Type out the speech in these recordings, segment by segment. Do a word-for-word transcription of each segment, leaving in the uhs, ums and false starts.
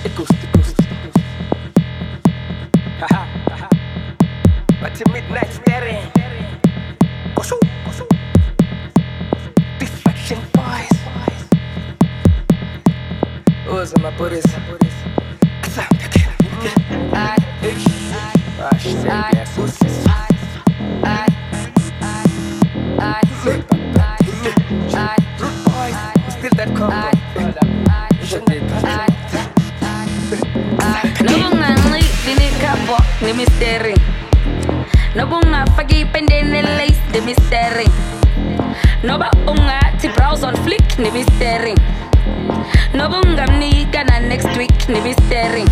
It goes, it goes, it goes. Haha, haha. But to midnight staring. Koshu, koshu. Distraction boys. Who's my buddies? I, I, say yes, who's this? I, I, I, boys, still that combo. Nobunga ngili kabo ni mystery. Nobunga fagi pendene lace the mystery. Noba unga ti browse on flick ni mystery. Nobunga mnika na next week ni mystery.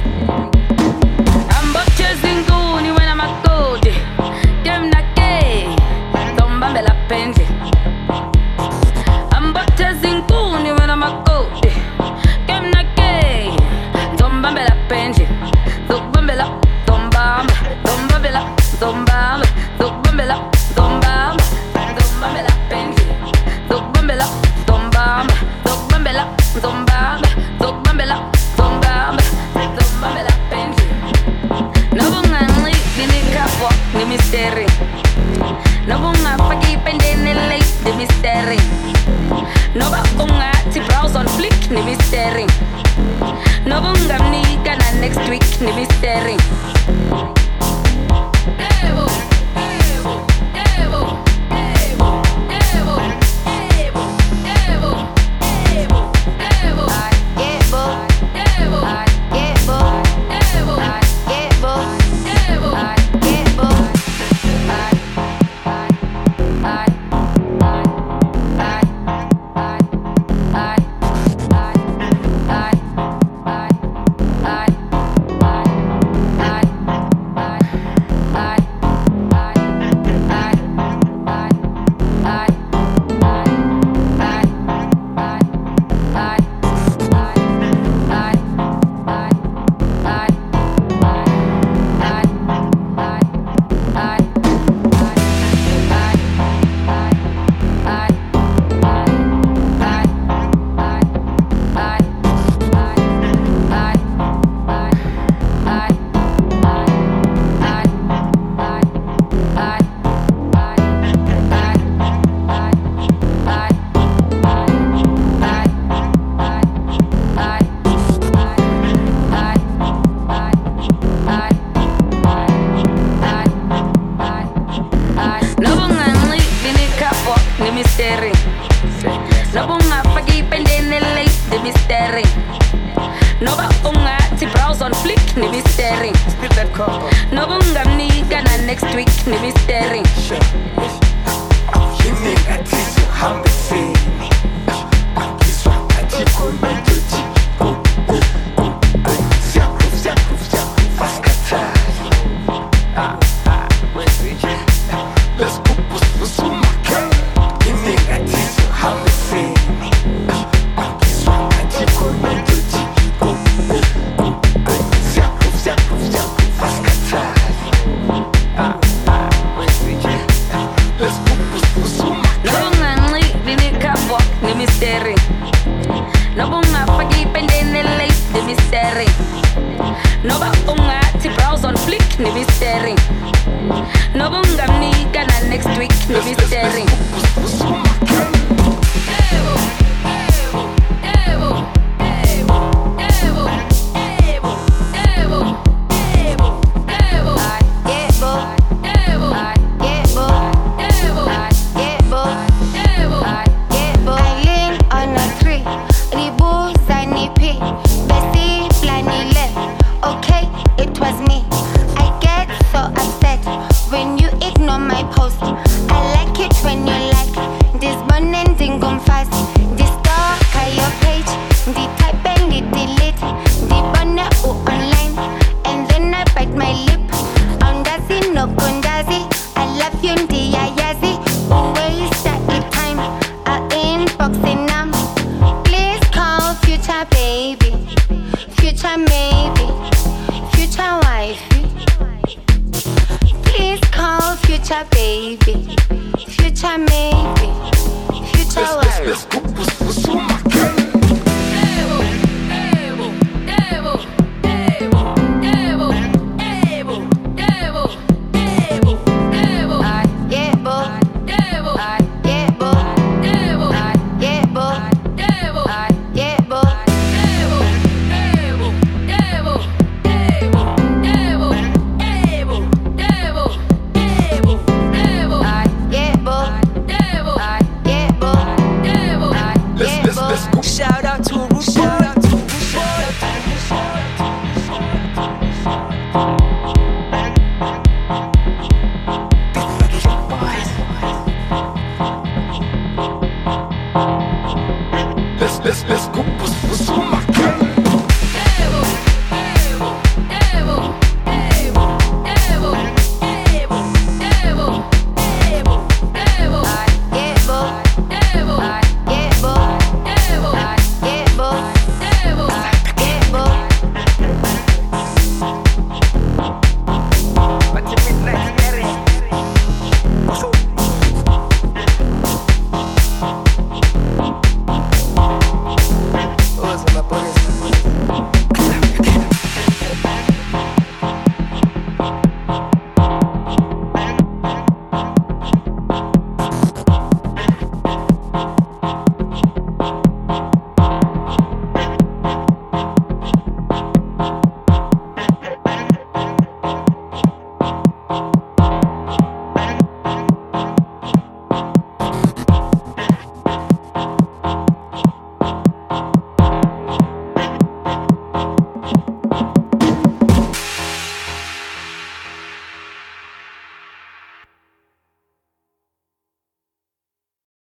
I'm but chasing goony when I'm a good. Dem na gay. Tomba me la pende. I'm but chasing goony when I'm a good. Dem na gay. Tomba me la pende. Tomba me la. Tomba. Tomba me la. Tomba. Tomba me la. Tomba. Tomba me la pende. Tomba me la. Tomba. Tomba me la. Tomba. Tomba me la. Tomba. Tomba me la pende. No bunga ngli dini kapo ni mystery. No bunga fagi pendene lace the mystery. No ba bunga ti browse on flick ni mystery. No bunga mnika na next week ni mystery. Evo, Evo, Evo, Evo, Evo, Evo, Evo, Evo, Evo, Evo, Evo, Evo, Evo, Evo, Evo, Evo. No bunga fagi pendene lace the mystery. No ba unga ti browse on flick ni mystery. Still that combo. No bunga mnika na next week ni mystery. Kimi atizo hambesi. Akiswa atiko menjoji. Siaku, siaku, siaku, faskata. Ah, ah, where's the jet? Let's go, push, push, umake. Kimi atizo hambesi. Akiswa atiko menjoji. Siaku, siaku, siaku, faskata. Ah, ah, where's the jet? Let's go, push, push, umake. No bunga ngli dini kapo ni mystery. No bunga fagi pendene lace the mystery. No ba unga ti browse on flick ni mystery. No bunga mnika na next week ni mystery. Evo, Evo, Evo, Evo, Evo, Evo, Evo, Evo, Evo, Evo, Evo, Evo, Evo, Evo, Evo. I lean on a tree, ribu zanipi, besi flanile. Okay, it was me. I get so upset when you ignore my post. I like it when you like this bun ending gone fast. The stalk on your page, the type and the delete, the banner oh online, and then I bite my lip. Ondazi no kondazi, I love you ndi yayazi. Always at the time, I inboxing them. Please call future baby, future maybe, future wifey. Please call future baby, future maybe, future wife. Let's go, push, push, umake. Evo, Evo, Evo, Thank you.